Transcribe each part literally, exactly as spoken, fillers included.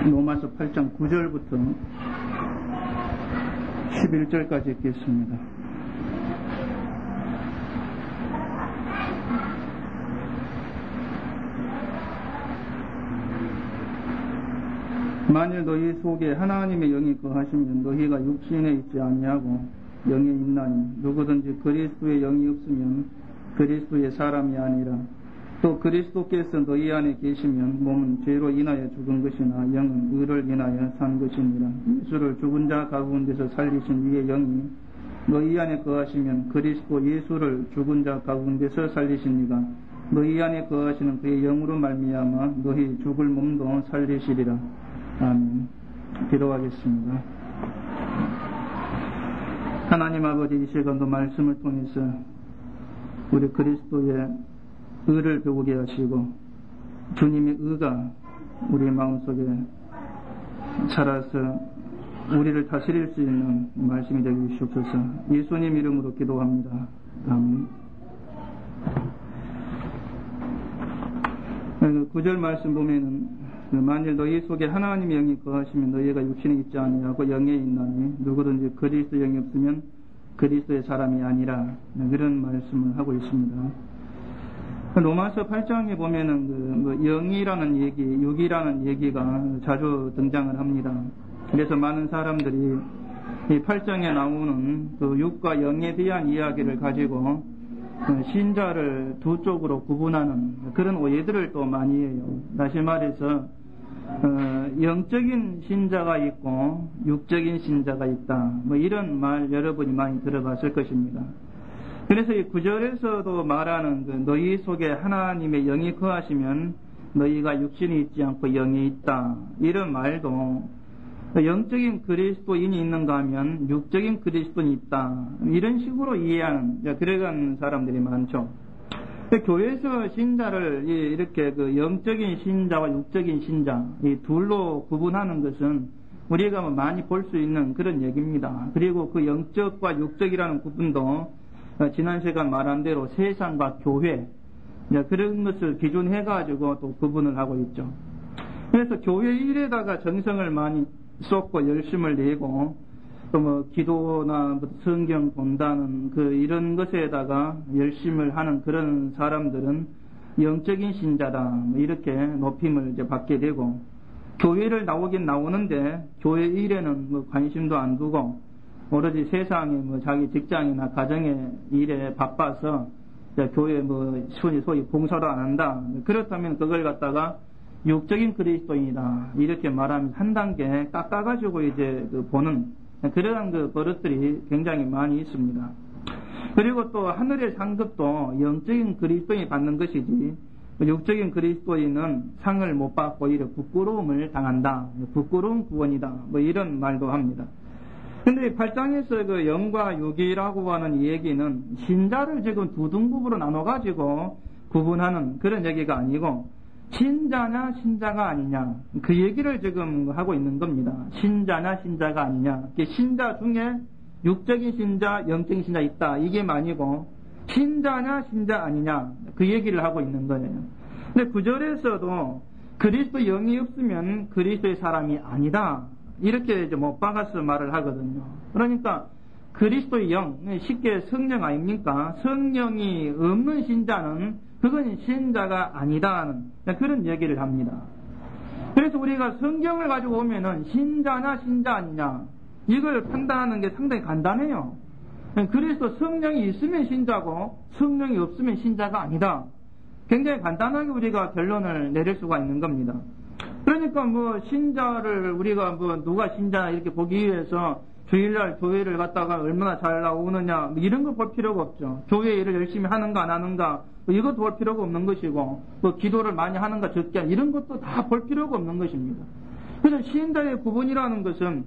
로마서 팔 장 구 절부터 십일 절까지 읽겠습니다. 만일 너희 속에 하나님의 영이 거하시면 너희가 육신에 있지 아니하고 영에 있나니 누구든지 그리스도의 영이 없으면 그리스도의 사람이 아니라 또 그리스도께서 너희 안에 계시면 몸은 죄로 인하여 죽은 것이나 영은 의를 인하여 산 것이니라. 예수를 죽은 자 가운데서 살리신 이의 영이 너희 안에 거하시면 그리스도 예수를 죽은 자 가운데서 살리신 이가 너희 안에 거하시는 그의 영으로 말미암아 너희 죽을 몸도 살리시리라. 아멘. 기도하겠습니다. 하나님 아버지, 이 시간도 말씀을 통해서 우리 그리스도의 의를 배우게 하시고 주님의 의가 우리 마음속에 자라서 우리를 다스릴 수 있는 말씀이 되게 주시옵소서. 예수님 이름으로 기도합니다. 아멘. 구 절 말씀 보면은 만일 너희 속에 하나님의 영이 거하시면 너희가 육신에 있지 아니하고 영에 있나니 누구든지 그리스도 영이 없으면 그리스도의 사람이 아니라, 그런 말씀을 하고 있습니다. 로마서 팔 장에 보면은 그 뭐 영이라는 얘기, 육이라는 얘기가 자주 등장을 합니다. 그래서 많은 사람들이 이 팔 장에 나오는 그 육과 영에 대한 이야기를 가지고 신자를 두 쪽으로 구분하는 그런 오해들을 또 많이 해요. 다시 말해서 어, 영적인 신자가 있고 육적인 신자가 있다. 뭐 이런 말 여러분이 많이 들어봤을 것입니다. 그래서 이 구절에서도 말하는 그 너희 속에 하나님의 영이 거하시면 너희가 육신이 있지 않고 영이 있다. 이런 말도 영적인 그리스도인이 있는가 하면 육적인 그리스도인이 있다. 이런 식으로 이해하는 그래간 사람들이 많죠. 교회에서 신자를 이렇게 그 영적인 신자와 육적인 신자 이 둘로 구분하는 것은 우리가 많이 볼 수 있는 그런 얘기입니다. 그리고 그 영적과 육적이라는 구분도 지난 시간 말한 대로 세상과 교회 그런 것을 기준해가지고 또 구분을 하고 있죠. 그래서 교회 일에다가 정성을 많이 쏟고 열심을 내고 또 뭐 기도나 성경 본다는 그 이런 것에다가 열심을 하는 그런 사람들은 영적인 신자다 뭐 이렇게 높임을 이제 받게 되고, 교회를 나오긴 나오는데 교회 일에는 뭐 관심도 안 두고 오로지 세상에 뭐 자기 직장이나 가정의 일에 바빠서 교회 뭐 소위 소위 봉사도 안 한다. 그렇다면 그걸 갖다가 육적인 그리스도인이다 이렇게 말하면 한 단계 깎아가지고 이제 그 보는 그러한 그 버릇들이 굉장히 많이 있습니다. 그리고 또 하늘의 상급도 영적인 그리스도인이 받는 것이지 육적인 그리스도인은 상을 못 받고 오히려 부끄러움을 당한다. 부끄러운 구원이다. 뭐 이런 말도 합니다. 근데 팔 장에서 그 영과 육이라고 하는 이 얘기는 신자를 지금 두 등급으로 나눠가지고 구분하는 그런 얘기가 아니고 신자냐 신자가 아니냐 그 얘기를 지금 하고 있는 겁니다. 신자냐 신자가 아니냐. 신자 중에 육적인 신자, 영적인 신자 있다. 이게 아니고 신자냐 신자 아니냐 그 얘기를 하고 있는 거예요. 근데 구절에서도 그리스도 영이 없으면 그리스도의 사람이 아니다. 이렇게 이제 못 박아서 말을 하거든요. 그러니까 그리스도의 영, 쉽게 성령 아닙니까? 성령이 없는 신자는 그건 신자가 아니다는 그런 얘기를 합니다. 그래서 우리가 성경을 가지고 오면은 신자냐 신자 아니냐 이걸 판단하는 게 상당히 간단해요. 그리스도 성령이 있으면 신자고 성령이 없으면 신자가 아니다. 굉장히 간단하게 우리가 결론을 내릴 수가 있는 겁니다. 그러니까 뭐 신자를 우리가 뭐 누가 신자 이렇게 보기 위해서 주일날 교회를 갔다가 얼마나 잘 나오느냐 뭐 이런 거 볼 필요가 없죠. 교회 일을 열심히 하는가 안 하는가 뭐 이것도 볼 필요가 없는 것이고 뭐 기도를 많이 하는가 적게 이런 것도 다 볼 필요가 없는 것입니다. 그래서 신자의 구분이라는 것은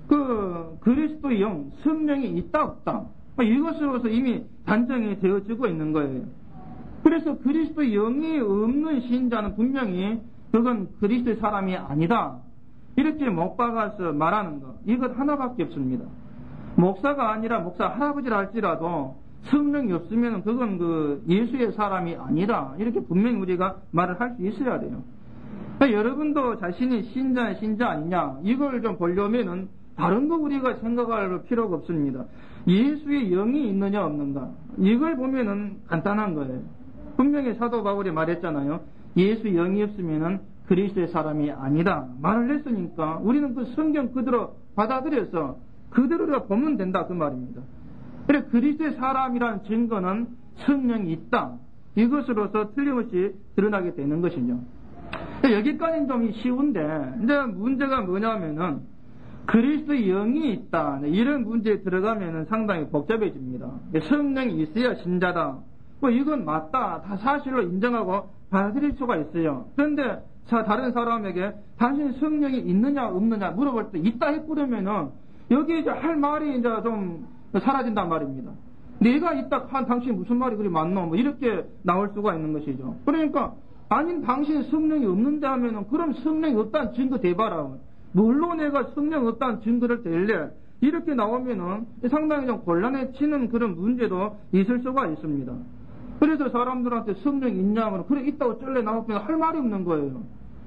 그 그리스도의 영, 성령이 있다 없다 이것으로서 이미 단정이 되어지고 있는 거예요. 그래서 그리스도의 영이 없는 신자는 분명히 그건 그리스도의 사람이 아니다. 이렇게 못 박아서 말하는 것 이것 하나밖에 없습니다. 목사가 아니라 목사 할아버지라 할지라도 성령이 없으면 그건 그 예수의 사람이 아니다. 이렇게 분명히 우리가 말을 할 수 있어야 돼요. 여러분도 자신이 신자, 신자 아니냐, 이걸 좀 보려면은 다른 거 우리가 생각할 필요가 없습니다. 예수의 영이 있느냐, 없는가. 이걸 보면은 간단한 거예요. 분명히 사도 바울이 말했잖아요. 예수 영이 없으면은 그리스도의 사람이 아니다. 말을 했으니까 우리는 그 성경 그대로 받아들여서 그대로 보면 된다. 그 말입니다. 그래, 그리스도의 사람이라는 증거는 성령이 있다. 이것으로서 틀림없이 드러나게 되는 것이죠. 여기까지는 좀 쉬운데, 이제 문제가 뭐냐면은, 그리스도의 영이 있다. 이런 문제에 들어가면은 상당히 복잡해집니다. 성령이 있어야 신자다. 뭐 이건 맞다. 다 사실로 인정하고 받아들일 수가 있어요. 그런데 다른 사람에게 당신 성령이 있느냐 없느냐 물어볼 때 있다 해버리면은 여기 이제 할 말이 이제 좀 사라진단 말입니다. 내가 있다 한 당신 무슨 말이 그리 맞노? 뭐 이렇게 나올 수가 있는 것이죠. 그러니까 아닌 당신 성령이 없는데 하면은 그럼 성령이 없다는 증거 대봐라. 뭘로 내가 성령 없다는 증거를 댈래? 이렇게 나오면은 상당히 좀 곤란해지는 그런 문제도 있을 수가 있습니다. 그래서 사람들한테 성령 있냐 하면 그래 있다고 쩔래 나오면 할 말이 없는 거예요.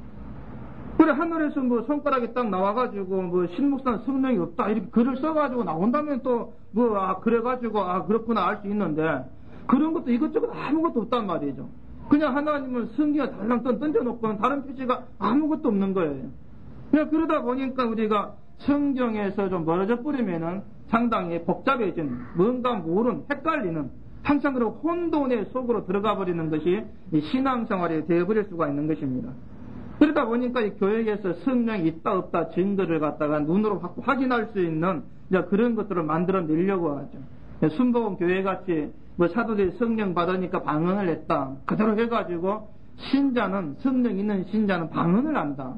그래 하늘에서 뭐 손가락이 딱 나와가지고 뭐 신목사는 성령이 없다 이렇게 글을 써가지고 나온다면 또 뭐 아 그래가지고 아 그렇구나 알 수 있는데 그런 것도 이것저것 아무것도 없단 말이죠. 그냥 하나님은 성경에 달랑 던져놓고는 다른 표시가 아무것도 없는 거예요. 그냥 그러다 보니까 우리가 성경에서 좀 멀어져 버리면은 상당히 복잡해진 뭔가 모르는 헷갈리는 항상 그런 혼돈의 속으로 들어가 버리는 것이 신앙생활이 되어버릴 수가 있는 것입니다. 그러다 보니까 이 교회에서 성령이 있다 없다 증거를 갖다가 눈으로 확인할 수 있는 그런 것들을 만들어 내려고 하죠. 순복음 교회같이 뭐 사도들이 성령 받으니까 방언을 했다. 그대로 해가지고 신자는 성령 있는 신자는 방언을 한다.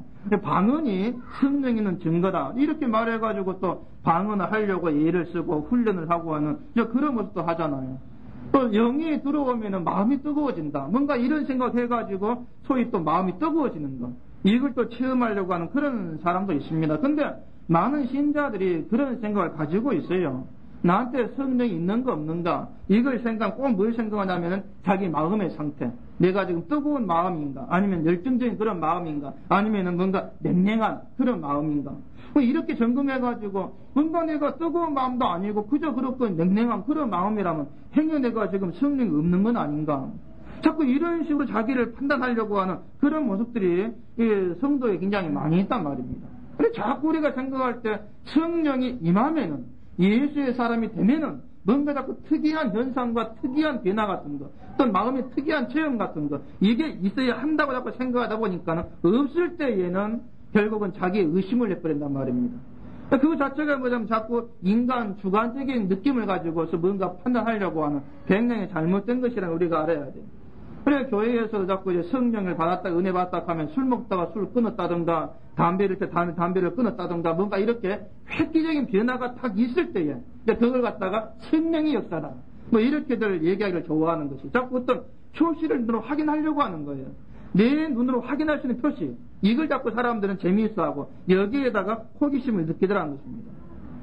방언이 성령 있는 증거다. 이렇게 말해가지고 또 방언을 하려고 예를 쓰고 훈련을 하고 하는 그런 모습도 하잖아요. 또 영이 들어오면은 마음이 뜨거워진다. 뭔가 이런 생각 해가지고 소위 또 마음이 뜨거워지는 것. 이걸 또 체험하려고 하는 그런 사람도 있습니다. 근데 많은 신자들이 그런 생각을 가지고 있어요. 나한테 성령이 있는가 없는가 이걸 생각 꼭 뭘 생각하냐면은 자기 마음의 상태. 내가 지금 뜨거운 마음인가 아니면 열정적인 그런 마음인가 아니면은 뭔가 냉랭한 그런 마음인가 뭐 이렇게 점검해가지고 뭔가 내가 뜨거운 마음도 아니고 그저 그렇고 냉랭한 그런 마음이라면 행여 내가 지금 성령이 없는 건 아닌가 자꾸 이런 식으로 자기를 판단하려고 하는 그런 모습들이 성도에 굉장히 많이 있단 말입니다. 그래서 자꾸 우리가 생각할 때 성령이 임하면은 예수의 사람이 되면은 뭔가 자꾸 특이한 현상과 특이한 변화 같은 거, 어떤 마음의 특이한 체험 같은 거, 이게 있어야 한다고 자꾸 생각하다 보니까는 없을 때에는 결국은 자기의 의심을 내버린단 말입니다. 그 자체가 뭐냐면 자꾸 인간 주관적인 느낌을 가지고서 뭔가 판단하려고 하는 굉장히 잘못된 것이라는 우리가 알아야 돼요. 그래 교회에서 자꾸 이제 성령을 받았다, 은혜 받았다 하면 술 먹다가 술 끊었다든가, 담배를 때 담배를 끊었다든가, 뭔가 이렇게 획기적인 변화가 딱 있을 때에, 그걸 갖다가 성령의 역사다. 뭐 이렇게들 얘기하기를 좋아하는 것이. 자꾸 어떤 표시를 눈으로 확인하려고 하는 거예요. 내 눈으로 확인할 수 있는 표시. 이걸 자꾸 사람들은 재미있어 하고, 여기에다가 호기심을 느끼더라는 것입니다.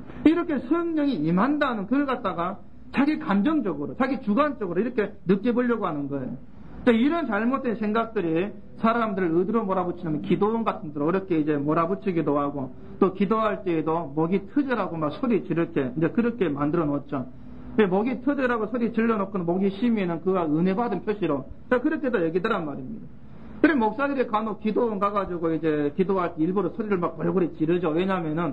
이렇게 성령이 임한다는 그걸 갖다가 자기 감정적으로, 자기 주관적으로 이렇게 느껴보려고 하는 거예요. 이런 잘못된 생각들이 사람들을 어디로 몰아붙이냐면 기도원 같은 데로 어렵게 이제 몰아붙이기도 하고 또 기도할 때에도 목이 터져라고 막 소리 지르게 이제 그렇게 만들어 놓죠. 목이 터져라고 소리 질러 놓고는 목이 쉬면은 그가 은혜 받은 표시로 그렇게도 얘기더란 말입니다. 그래 목사들이 간혹 기도원 가가지고 이제 기도할 때 일부러 소리를 막 골고루 지르죠. 왜냐면은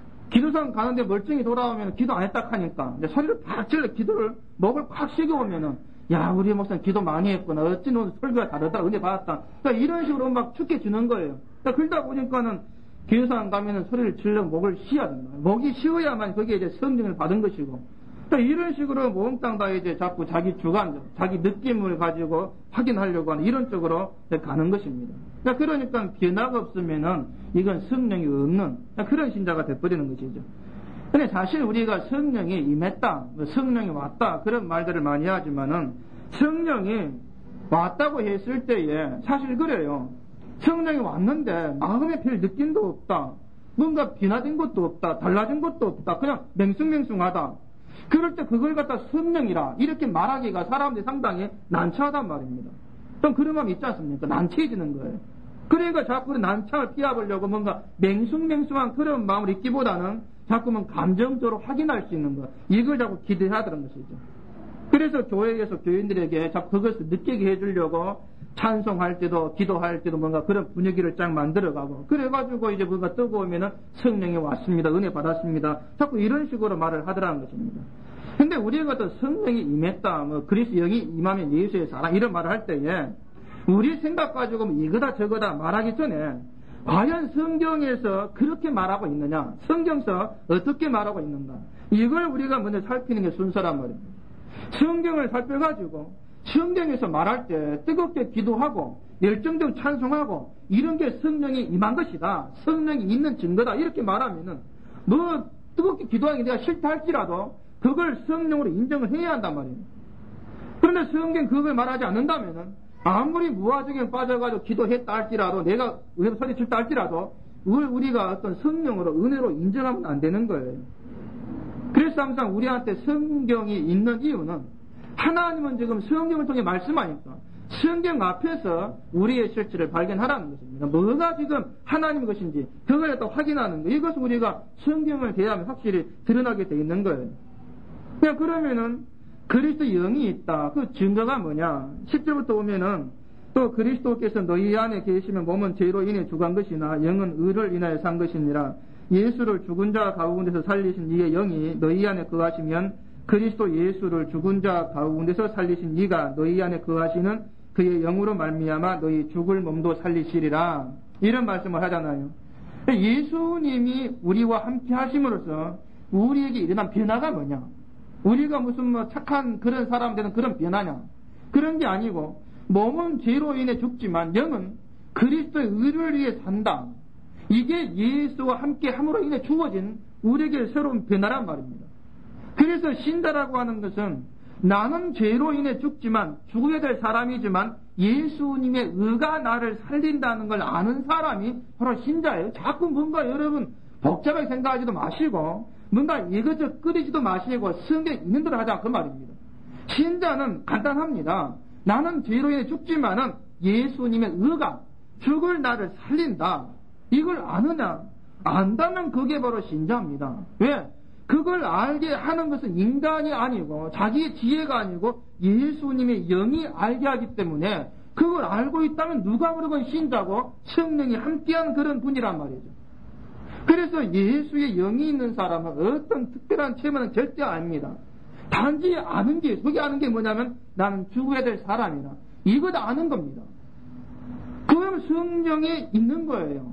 기도상 가는데 멀쩡히 돌아오면 기도 안 했다 하니까 소리를 팍 질러 기도를 목을 꽉 쉬겨오면은 야, 우리 목사님 기도 많이 했구나. 어찌 오늘 설교가 다르다. 은혜 받았다. 그러니까 이런 식으로 막 축게 주는 거예요. 그러니까 그러다 보니까는 교회상 가면은 소리를 질러 목을 쉬어야 된다. 목이 쉬어야만 그게 이제 성령을 받은 것이고. 그러니까 이런 식으로 몽땅 다 이제 자꾸 자기 주관, 자기 느낌을 가지고 확인하려고 하는 이런 쪽으로 가는 것입니다. 그러니까, 그러니까 변화가 없으면은 이건 성령이 없는 그런 신자가 돼버리는 것이죠. 근데 사실 우리가 성령이 임했다, 성령이 왔다, 그런 말들을 많이 하지만은 성령이 왔다고 했을 때에 사실 그래요. 성령이 왔는데 마음에 별 느낌도 없다. 뭔가 변화된 것도 없다. 달라진 것도 없다. 그냥 맹숭맹숭하다. 그럴 때 그걸 갖다 성령이라 이렇게 말하기가 사람들이 상당히 난처하단 말입니다. 좀 그런 마음이 있지 않습니까? 난처해지는 거예요. 그러니까 자꾸 난창을 피해보려고 뭔가 맹숭맹숭한 그런 마음을 잊기보다는 자꾸만 감정적으로 확인할 수 있는 것, 이걸 자꾸 기대하더라는 것이죠. 그래서 교회에서 교인들에게 자꾸 그것을 느끼게 해주려고 찬송할 때도 기도할 때도 뭔가 그런 분위기를 쫙 만들어가고, 그래가지고 이제 뭔가 뜨거우면은 성령이 왔습니다, 은혜 받았습니다, 자꾸 이런 식으로 말을 하더라는 것입니다. 근데 우리가 어떤 성령이 임했다, 뭐 그리스도 영이 임하면 예수의 사랑, 이런 말을 할 때에 우리 생각 가지고 뭐 이거다 저거다 말하기 전에 과연 성경에서 그렇게 말하고 있느냐, 성경서 어떻게 말하고 있는가, 이걸 우리가 먼저 살피는 게 순서란 말입니다. 성경을 살펴가지고 성경에서 말할 때 뜨겁게 기도하고 열정적으로 찬송하고 이런 게 성령이 임한 것이다, 성령이 있는 증거다, 이렇게 말하면은 뭐 뜨겁게 기도하는 게 내가 싫다 할지라도 그걸 성령으로 인정을 해야 한단 말이에요. 그런데 성경 그걸 말하지 않는다면은 아무리 무화중에 빠져가지고 기도했다 할지라도, 내가 은혜로 소리쳤다 할지라도 우리가 어떤 성령으로 은혜로 인정하면 안 되는 거예요. 그래서 항상 우리한테 성경이 있는 이유는, 하나님은 지금 성경을 통해 말씀하니까 성경 앞에서 우리의 실체를 발견하라는 것입니다. 뭐가 지금 하나님의 것인지 그걸 또 확인하는 거, 이것을 우리가 성경을 대하면 확실히 드러나게 돼 있는 거예요. 그냥 그러면은 그리스도 영이 있다, 그 증거가 뭐냐, 십 절부터 오면은 또 그리스도께서 너희 안에 계시면 몸은 죄로 인해 죽은 것이나 영은 의를 인하여 산 것이니라. 예수를 죽은 자 가운데서 살리신 이의 영이 너희 안에 거하시면 그리스도 예수를 죽은 자 가운데서 살리신 이가 너희 안에 거하시는 그의 영으로 말미암아 너희 죽을 몸도 살리시리라. 이런 말씀을 하잖아요. 예수님이 우리와 함께 하심으로써 우리에게 일어난 변화가 뭐냐, 우리가 무슨 뭐 착한 그런 사람 되는 그런 변화냐, 그런 게 아니고 몸은 죄로 인해 죽지만 영은 그리스도의 의를 위해 산다. 이게 예수와 함께 함으로 인해 주어진 우리에게 새로운 변화란 말입니다. 그래서 신자라고 하는 것은 나는 죄로 인해 죽지만 죽어야 될 사람이지만 예수님의 의가 나를 살린다는 걸 아는 사람이 바로 신자예요. 자꾸 뭔가 여러분 복잡하게 생각하지도 마시고 뭔가 이것저것 끓이지도 마시고 성경에 있는 대로 하자, 그 말입니다. 신자는 간단합니다. 나는 죄로 인해 죽지만은 예수님의 의가 죽을 나를 살린다. 이걸 아느냐? 안다면 그게 바로 신자입니다. 왜? 그걸 알게 하는 것은 인간이 아니고 자기의 지혜가 아니고 예수님의 영이 알게 하기 때문에, 그걸 알고 있다면 누가 그러건 신자고 성령이 함께하는 그런 분이란 말이죠. 그래서 예수의 영이 있는 사람은 어떤 특별한 체험은 절대 아닙니다. 단지 아는 게, 그게 아는 게 뭐냐면 나는 죽어야 될 사람이다, 이것 아는 겁니다. 그럼 성령이 있는 거예요.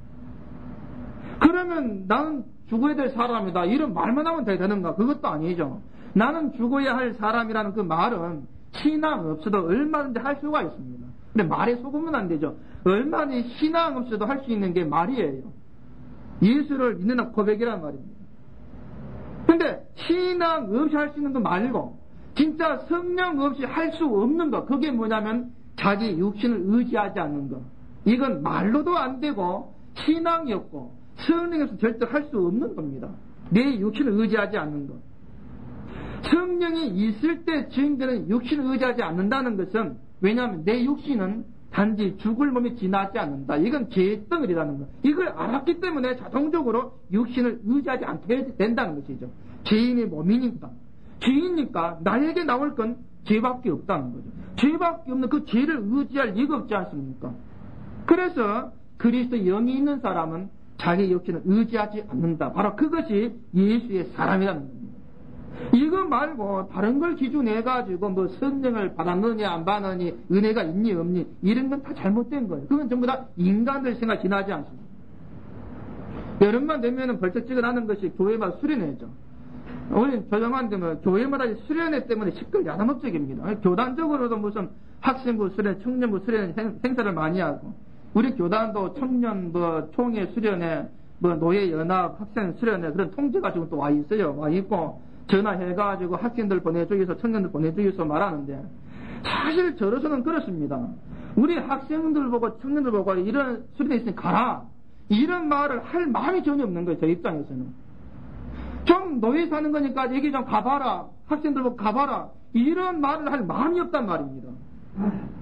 그러면 나는 죽어야 될 사람이다, 이런 말만 하면 되는가? 그것도 아니죠. 나는 죽어야 할 사람이라는 그 말은 신앙 없어도 얼마든지 할 수가 있습니다. 근데 말에 속으면 안 되죠. 얼마든지 신앙 없어도 할 수 있는 게 말이에요. 예수를 믿는 고백이란 말입니다. 근데 신앙 없이 할 수 있는 거 말고 진짜 성령 없이 할 수 없는 거, 그게 뭐냐면 자기 육신을 의지하지 않는 거. 이건 말로도 안 되고 신앙이 없고 성령이 없이 절대 할 수 없는 겁니다. 내 육신을 의지하지 않는 것. 성령이 있을 때 증인들은 육신을 의지하지 않는다는 것은, 왜냐하면 내 육신은 단지 죽을 몸이 지나지 않는다, 이건 죄의 덩어리라는 것. 이걸 알았기 때문에 자동적으로 육신을 의지하지 않게 된다는 것이죠. 죄인의 몸이니까, 죄이니까 나에게 나올 건 죄밖에 없다는 거죠. 죄밖에 없는 그 죄를 의지할 리가 없지 않습니까? 그래서 그리스도 영이 있는 사람은 자기 육신을 의지하지 않는다. 바로 그것이 예수의 사람이라는 겁니다. 이거 말고 다른 걸 기준해가지고 뭐 성령을 받았느냐 안 받느니, 은혜가 있니 없니, 이런 건 다 잘못된 거예요. 그건 전부 다 인간들 생각 지나지 않습니다. 여름만 되면은 벌떡지근하는 것이 교회마다 수련회죠. 오늘 조정한데 뭐 교회마다 수련회 때문에 시끌 야단업적입니다. 교단적으로도 무슨 학생부 수련, 청년부 수련 행사를 많이 하고, 우리 교단도 청년 뭐 총회 수련회, 뭐 노예 연합 학생 수련회 그런 통제가 지금 또 와 있어요. 와 있고 전화해가지고 학생들 보내주기 위해서, 청년들 보내주기 위해서 말하는데, 사실 저로서는 그렇습니다. 우리 학생들 보고 청년들 보고 이런 수련회 있으니 가라, 이런 말을 할 마음이 전혀 없는 거예요. 저 입장에서는. 좀 노예 사는 거니까 여기 좀 가봐라, 학생들 보고 가봐라, 이런 말을 할 마음이 없단 말입니다.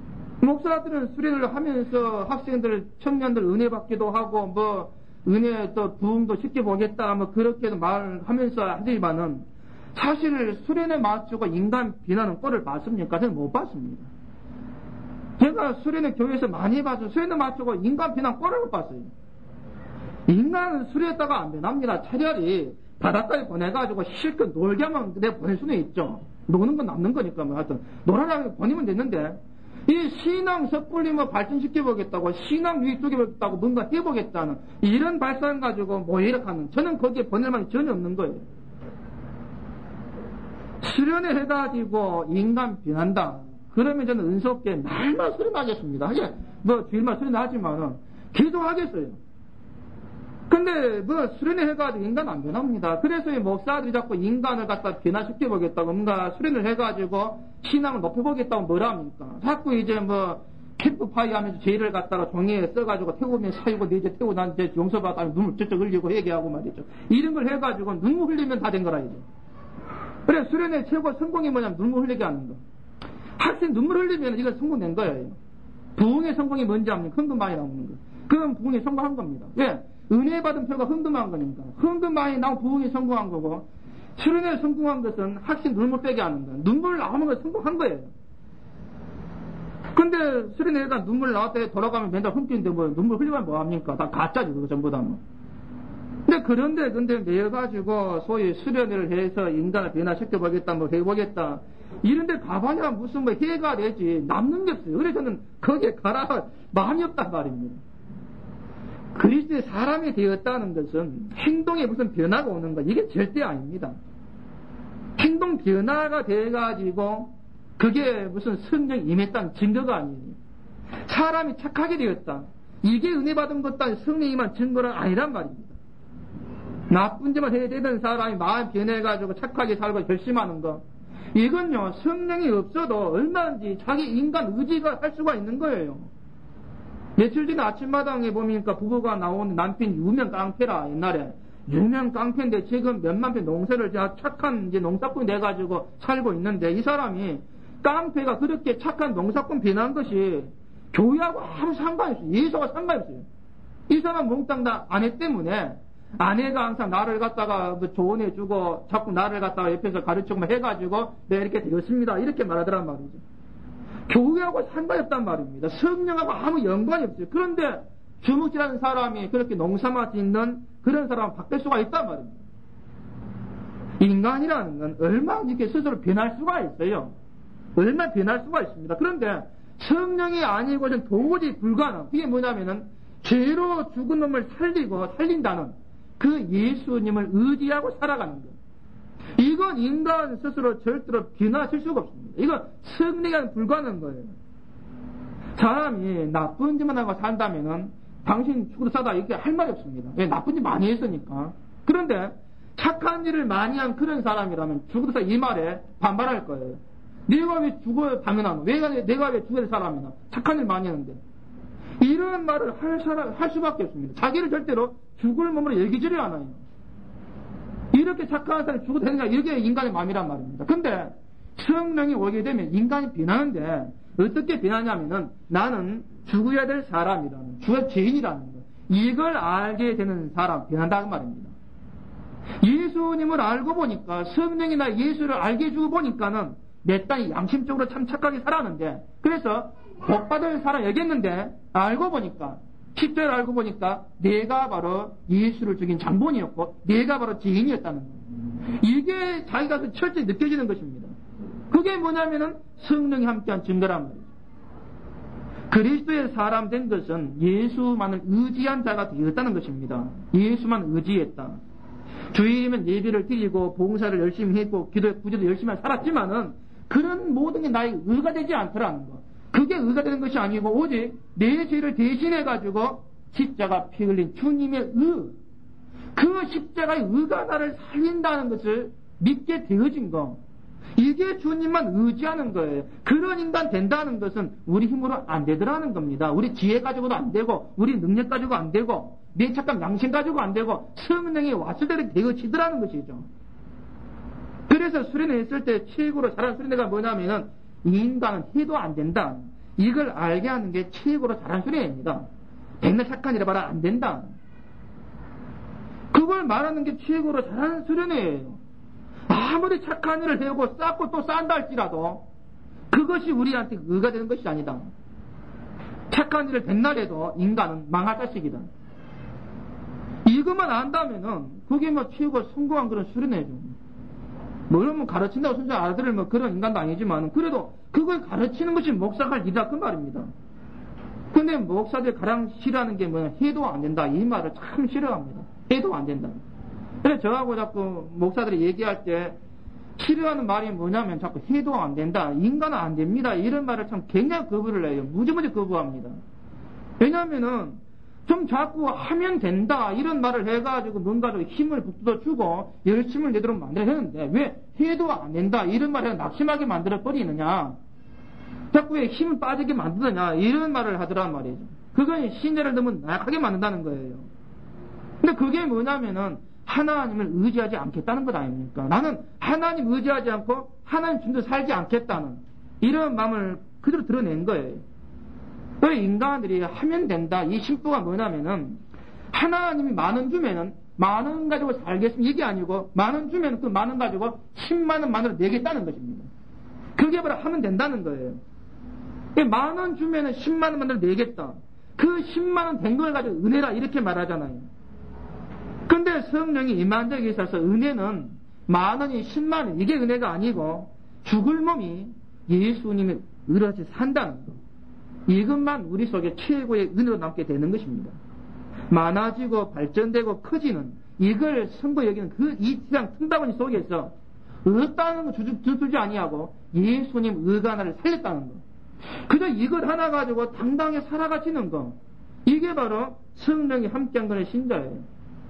목사들은 수련을 하면서 학생들, 청년들 은혜 받기도 하고, 뭐, 은혜 또 부흥도 쉽게 보겠다, 뭐, 그렇게도 말하면서 하지만은, 사실 수련에 맞추고 인간 비난은 꼴을 봤습니까? 저는 못 봤습니다. 제가 수련의 교회에서 많이 봐서 수련에 맞추고 인간 비난 꼴을 못 봤어요. 인간은 수련했다가 안 변합니다. 차라리 바닷가에 보내가지고 실컷 놀게 하면 내 보낼 수는 있죠. 노는 건 남는 거니까, 뭐, 하여튼, 놀아라고 보내면 됐는데, 이 신앙 섣불리 뭐 발전시켜보겠다고, 신앙 유익 주겠다고 뭔가 해보겠다는, 이런 발상 가지고 모이락하는, 저는 거기에 보낼 만이 전혀 없는 거예요. 수련회 해가지고 인간 비난다. 그러면 저는 은속계 날마다 수련하겠습니다. 하게, 뭐, 주일마다 수련하지만은, 기도하겠어요. 근데 뭐 수련을 해가지고 인간 안 변합니다. 그래서 이 목사들이 자꾸 인간을 갖다 변화시켜보겠다고 뭔가 수련을 해가지고 신앙을 높여보겠다고 뭐라 합니까? 자꾸 이제 뭐 캠프파이 하면서 죄를 갖다가 종이에 써가지고 태우면 사유고 내 이제 태우고 난 이제 용서받아 눈물 쩍쩍 흘리고 얘기하고 말이죠. 이런 걸 해가지고 눈물 흘리면 다 된 거라 이제. 그래 수련의 최고 성공이 뭐냐면 눈물 흘리게 하는 거. 학생 눈물 흘리면 이건 성공된 거예요. 부흥의 성공이 뭔지 압니까? 흥금만이 나오는 거. 그건 부흥에 성공한 겁니다. 왜? 은혜 받은 표가 흥금한 거니까. 흥금만이 나온 부흥이 성공한 거고, 수련회에 성공한 것은 학생 눈물 빼게 하는 거예요. 눈물 나오는 건 성공한 거예요. 근데 수련회가 눈물 나왔다 돌아가면 맨날 흠기인데 뭐 눈물 흘리면 뭐합니까? 다 가짜지, 그거 전부 다 뭐. 근데 그런데, 근데 매여가지고 소위 수련회를 해서 인간을 변화시켜보겠다, 뭐 해보겠다. 이런데 가봐야 무슨 뭐 해가 되지. 남는 게 없어요. 그래서 저는 거기에 가라 마음이 없단 말입니다. 그리스도의 사람이 되었다는 것은 행동에 무슨 변화가 오는 거, 이게 절대 아닙니다. 행동 변화가 돼가지고 그게 무슨 성령이 임했다는 증거가 아니에요. 사람이 착하게 되었다. 이게 은혜 받은 것도 아니고 성령이 임한 증거는 아니란 말입니다. 나쁜 짓만 해야 되는 사람이 마음 변해가지고 착하게 살고 결심하는 거, 이건요 성령이 없어도 얼마든지 자기 인간 의지가 할 수가 있는 거예요. 며칠 전에 아침마당에 보니까 부부가 나오는 남편이 유명 깡패라, 옛날에. 유명 깡패인데 지금 몇만 평 농사를 착한 이제 농사꾼이 돼가지고 살고 있는데, 이 사람이 깡패가 그렇게 착한 농사꾼 변한 것이 교회하고 아무 상관이 없어요. 예수와 상관이 없어요. 이 사람 몽땅 다 아내 때문에, 아내가 항상 나를 갖다가 뭐 조언해주고 자꾸 나를 갖다가 옆에서 가르치고 해가지고 네, 이렇게 되었습니다. 이렇게 말하더란 말이죠. 교회하고 상관이 없단 말입니다. 성령하고 아무 연관이 없어요. 그런데 주묵지라는 사람이 그렇게 농사만 짓는 그런 사람은 바뀔 수가 있단 말입니다. 인간이라는 건 얼마나 이렇게 스스로 변할 수가 있어요. 얼마나 변할 수가 있습니다. 그런데 성령이 아니고는 도무지 불가능. 그게 뭐냐면은 죄로 죽은 놈을 살리고 살린다는 그 예수님을 의지하고 살아가는 거예요. 이건 인간 스스로 절대로 변화할 수가 없습니다. 이건 성령이 불가능한 거예요. 사람이 나쁜 짓만 하고 산다면은 당신 죽어도 싸다 이렇게 할 말이 없습니다. 왜? 나쁜 짓 많이 했으니까. 그런데 착한 일을 많이 한 그런 사람이라면 죽어도 싸 이 말에 반발할 거예요. 내가 왜 죽어야 당연하노? 내가, 내가 왜 죽어야 될 사람이나? 착한 일 많이 했는데. 이런 말을 할 사람, 할 수밖에 없습니다. 자기를 절대로 죽을 몸으로 얘기지를 않아요. 이렇게 착한 사람이 죽어도 되느냐, 이게 인간의 마음이란 말입니다. 근데 성령이 오게 되면 인간이 변하는데 어떻게 변하냐면은 나는 죽어야 될 사람이라는, 죽어야 죄인이라는 거, 이걸 알게 되는 사람 변한다는 말입니다. 예수님을 알고 보니까, 성령이나 예수를 알게 해주고 보니까는 내 딸이 양심적으로 참 착하게 살았는데, 그래서 복받을 사람 여겼는데 알고 보니까, 십 절을 알고 보니까 내가 바로 예수를 죽인 장본이었고 내가 바로 죄인이었다는 거예요. 이게 자기가 그 철저히 느껴지는 것입니다. 그게 뭐냐면은 성령이 함께한 증거란 말이죠. 그리스도의 사람 된 것은 예수만을 의지한 자가 되었다는 것입니다. 예수만 의지했다. 주일이면 예배를 드리고 봉사를 열심히 했고 기도에 구제도 열심히 살았지만은 그런 모든 게 나의 의가 되지 않더라는 거. 그게 의가 되는 것이 아니고 오직 내 죄를 대신해가지고 십자가 피 흘린 주님의 의, 그 십자가의 의가 나를 살린다는 것을 믿게 되어진 거, 이게 주님만 의지하는 거예요. 그런 인간 된다는 것은 우리 힘으로 안 되더라는 겁니다. 우리 지혜 가지고도 안 되고 우리 능력 가지고 안 되고 내 착한 양심 가지고 안 되고 성령이 왔을 때는 되어지더라는 것이죠. 그래서 수련회 했을 때 최고로 잘한 수련회가 뭐냐면은 이 인간은 해도 안 된다. 이걸 알게 하는 게 최고로 잘한 수련입니다. 백날 착한 일을 봐라 안 된다. 그걸 말하는 게 최고로 잘하는 수련이에요. 아무리 착한 일을 해오고 쌓고 또 쌓는다 할지라도 그것이 우리한테 의가 되는 것이 아니다. 착한 일을 백날 해도 인간은 망할 자식이다. 이것만 안다면은 그게 뭐 최고 성공한 그런 수련이죠. 뭐 그러면 가르친다고 순수 알아들을 뭐 그런 인간도 아니지만 그래도 그걸 가르치는 것이 목사가 할 일이다 그 말입니다. 근데 목사들 가장 싫어하는 게 뭐냐, 해도 안 된다 이 말을 참 싫어합니다. 해도 안 된다. 그래서 저하고 자꾸 목사들이 얘기할 때 싫어하는 말이 뭐냐면 자꾸 해도 안 된다, 인간은 안 됩니다 이런 말을 참 굉장히 거부를 해요. 무지무지 거부합니다. 왜냐하면은 좀 자꾸 하면 된다 이런 말을 해가지고 뭔가 좀 힘을 북돋아주고 열심을 내도록 만들어야 하는데 왜 해도 안 된다 이런 말을 낙심하게 만들어버리느냐, 자꾸 왜 힘을 빠지게 만드느냐 이런 말을 하더란 말이죠. 그건 신뢰를 너무 나약하게 만든다는 거예요. 근데 그게 뭐냐면은 하나님을 의지하지 않겠다는 것 아닙니까? 나는 하나님 의지하지 않고 하나님 준대로 살지 않겠다는 이런 마음을 그대로 드러낸 거예요. 그 인간들이 하면 된다 이 심보가 뭐냐면은 하나님이 만원 주면은 만원 가지고 살겠습니다 이게 아니고 만원 주면 그 만원 가지고 십만 원만으로 내겠다는 것입니다. 그게 바로 하면 된다는 거예요. 만원 주면은 십만 원만으로 내겠다. 그 십만 원 된 걸 가지고 은혜라 이렇게 말하잖아요. 근데 성령이 임한 적이 있어서 은혜는 만 원이 십만 원 이게 은혜가 아니고 죽을 몸이 예수님의 의로같이 산다는 것, 이것만 우리 속에 최고의 은혜로 남게 되는 것입니다. 많아지고 발전되고 커지는 이걸 선고 여기는 그 이 세상 틈바구니 속에서 없다는 거 두들지 아니하고 예수님 의가 하나를 살렸다는 것, 그저 이것 하나 가지고 당당하게 살아가시는 것, 이게 바로 성령이 함께한 것의 신자예요.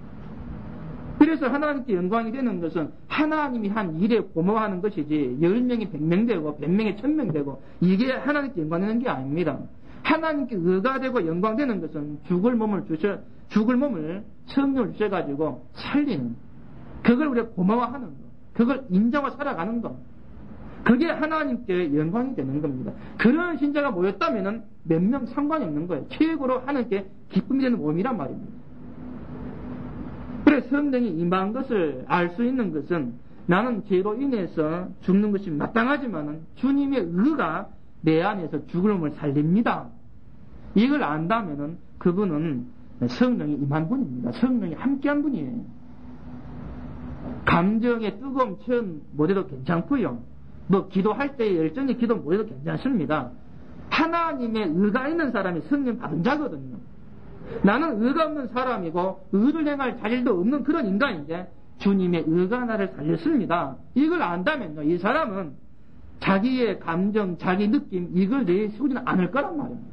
그래서 하나님께 영광이 되는 것은 하나님이 한 일에 고마워하는 것이지 열 명이 백 명 되고 백 명이 천 명 되고 이게 하나님께 영광되는 게 아닙니다. 하나님께 의가 되고 영광되는 것은 죽을 몸을 주셔 죽을 몸을 성령을 주셔가지고 살리는, 그걸 우리가 고마워하는 것, 그걸 인정하고 살아가는 것, 그게 하나님께 영광이 되는 겁니다. 그런 신자가 모였다면은 몇 명 상관이 없는 거예요. 최고로 하나님께 기쁨이 되는 몸이란 말입니다. 그래 성령이 임한 것을 알 수 있는 것은 나는 죄로 인해서 죽는 것이 마땅하지만 주님의 의가 내 안에서 죽을 몸을 살립니다. 이걸 안다면은 그분은 성령이 임한 분입니다. 성령이 함께한 분이에요. 감정의 뜨거움 체험 못해도 괜찮고요. 뭐 기도할 때의 열정의 기도 못해도 괜찮습니다. 하나님의 의가 있는 사람이 성령 받은 자거든요. 나는 의가 없는 사람이고 의를 행할 자질도 없는 그런 인간인데 주님의 의가 나를 살렸습니다. 이걸 안다면요, 이 사람은 자기의 감정, 자기 느낌 이걸 내세우지는 않을 거란 말입니다.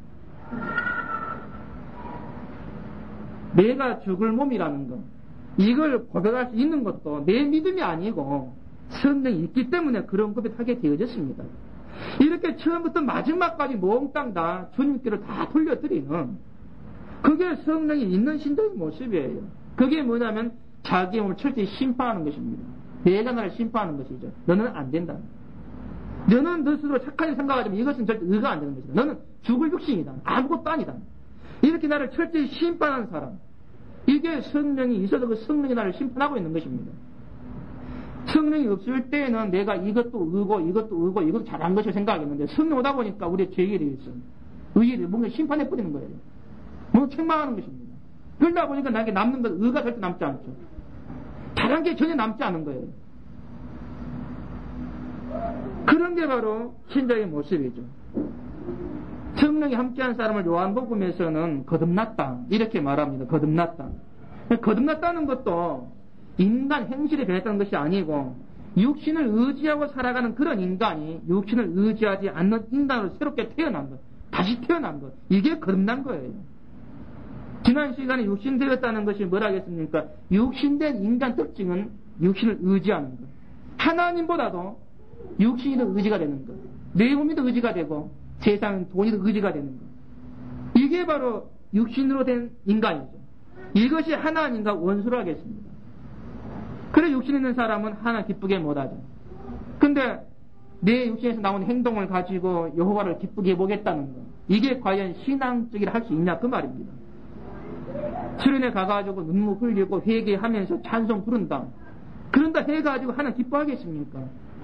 내가 죽을 몸이라는 것, 이걸 고백할 수 있는 것도 내 믿음이 아니고 성령이 있기 때문에 그런 고백하게 되어졌습니다. 이렇게 처음부터 마지막까지 몽땅 다 주님께로 다 돌려드리는, 그게 성령이 있는 신자의 모습이에요. 그게 뭐냐면 자기 몸을 철저히 심판하는 것입니다. 내가 나를 심판하는 것이죠. 너는 안 된다. 너는 너 스스로 착하게 생각하지만 이것은 절대 의가 안 되는 것이다. 너는 죽을 육신이다. 아무것도 아니다. 이렇게 나를 철저히 심판하는 사람, 이게 성령이 있어서 그 성령이 나를 심판하고 있는 것입니다. 성령이 없을 때에는 내가 이것도 의고 이것도 의고 이것도 잘한 것을 생각했는데 성령 오다 보니까 우리의 죄일이 있어. 의의를 뭔가 심판해버리는 거예요. 뭐 책망하는 것입니다. 그러다 보니까 나에게 남는 것, 의가 절대 남지 않죠. 잘한 게 전혀 남지 않은 거예요. 그런 게 바로 신자의 모습이죠. 성령이 함께한 사람을 요한복음에서는 거듭났다 이렇게 말합니다. 거듭났다. 거듭났다는 것도 인간 행실에 변했다는 것이 아니고 육신을 의지하고 살아가는 그런 인간이 육신을 의지하지 않는 인간으로 새롭게 태어난 것, 다시 태어난 것, 이게 거듭난 거예요. 지난 시간에 육신 되었다는 것이 뭐라겠습니까? 육신된 인간 특징은 육신을 의지하는 것. 하나님보다도 육신이 더 의지가 되는 것. 내 몸이 더 의지가 되고 세상은 돈이 더 의지가 되는 것. 이게 바로 육신으로 된 인간이죠. 이것이 하나님과 원수로 하겠습니다. 그래 육신 있는 사람은 하나 기쁘게 못하죠. 근데 내 육신에서 나온 행동을 가지고 여호와를 기쁘게 해보겠다는 거. 이게 과연 신앙적이라 할 수 있냐 그 말입니다. 수련회 가가지고 눈물 흘리고 회개하면서 찬송 부른다. 그런다 해가지고 하나 기뻐하겠습니까?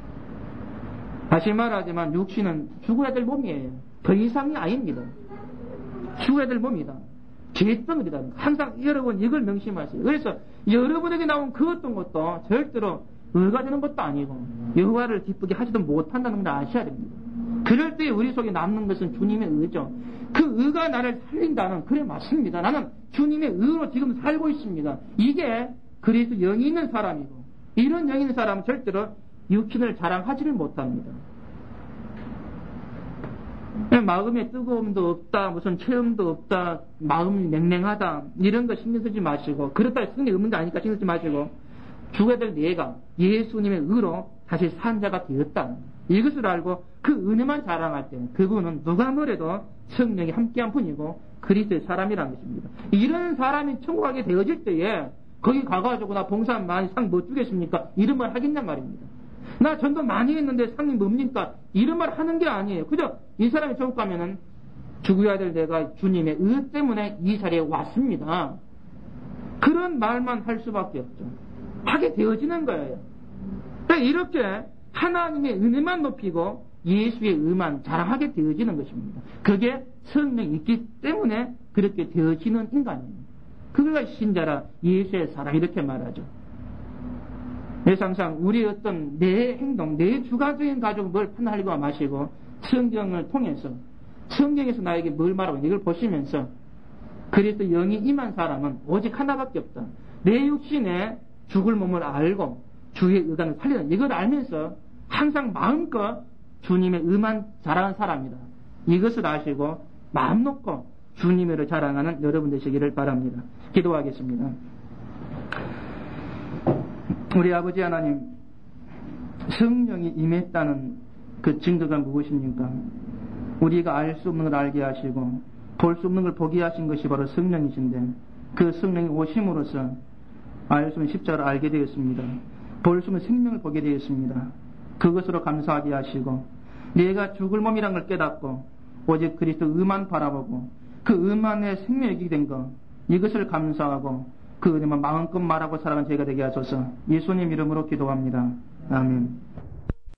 다시 말하지만 육신은 죽어야 될 몸이에요. 더 이상이 아닙니다. 죽어야 될 몸이다. 죄덩어리다. 항상 여러분 이걸 명심하세요. 그래서 여러분에게 나온 그 어떤 것도 절대로 의가 되는 것도 아니고 여호와를 기쁘게 하지도 못한다는 걸 아셔야 됩니다. 그럴 때 우리 속에 남는 것은 주님의 의죠. 그 의가 나를 살린다는, 그래 맞습니다. 나는 주님의 의로 지금 살고 있습니다. 이게 그리스도 영이 있는 사람이고, 이런 영이 있는 사람은 절대로 육신을 자랑하지를 못합니다. 마음에 뜨거움도 없다, 무슨 체험도 없다, 마음이 냉랭하다, 이런 거 신경 쓰지 마시고, 그렇다 승리 없는 게 아니까 신경 쓰지 마시고, 죽어야 될 내가 예수님의 의로 다시 산 자가 되었다. 이것을 알고 그 은혜만 자랑할 때 그분은 누가 뭐래도 성령이 함께한 분이고 그리스도의 사람이라는 것입니다. 이런 사람이 천국 가게 되어질 때에 거기 가가지고 나 봉사 많이 상 못 주겠습니까? 이런 말 하겠냔 말입니다. 나 전도 많이 했는데 상이 뭡니까? 이런 말 하는 게 아니에요. 그저 이 사람이 천국 가면은 죽어야 될 내가 주님의 의 때문에 이 자리에 왔습니다. 그런 말만 할 수밖에 없죠. 하게 되어지는 거예요. 이렇게 하나님의 은혜만 높이고 예수의 의만 자랑하게 되어지는 것입니다. 그게 성령이 있기 때문에 그렇게 되어지는 인간이에요. 그가 신자라 예수의 사랑 이렇게 말하죠. 그래서 항상 우리 어떤 내 행동, 내 주관적인 가족을 뭘 판단하려고 마시고 성경을 통해서 성경에서 나에게 뭘 말하고 이걸 보시면서 그리스도 영이 임한 사람은 오직 하나밖에 없다. 내 육신에 죽을 몸을 알고 주의 의관을 살리는 이걸 알면서 항상 마음껏 주님의 의만 자랑하는 사람이다. 이것을 아시고 마음 놓고 주님을 자랑하는 여러분 되시기를 바랍니다. 기도하겠습니다. 우리 아버지 하나님, 성령이 임했다는 그 증거가 무엇입니까? 우리가 알 수 없는 걸 알게 하시고 볼 수 없는 걸 보게 하신 것이 바로 성령이신데, 그 성령이 오심으로써 알 수 없는 십자가를 알게 되었습니다. 볼 수 없는 생명을 보게 되었습니다. 그것으로 감사하게 하시고 내가 죽을 몸이란 걸 깨닫고 오직 그리스도 의만 바라보고 그 의만의 생명이 있게 된 것, 이것을 감사하고 그 은혜만 마음껏 말하고 살아가는 저희가 되게 하소서. 예수님 이름으로 기도합니다. 아멘.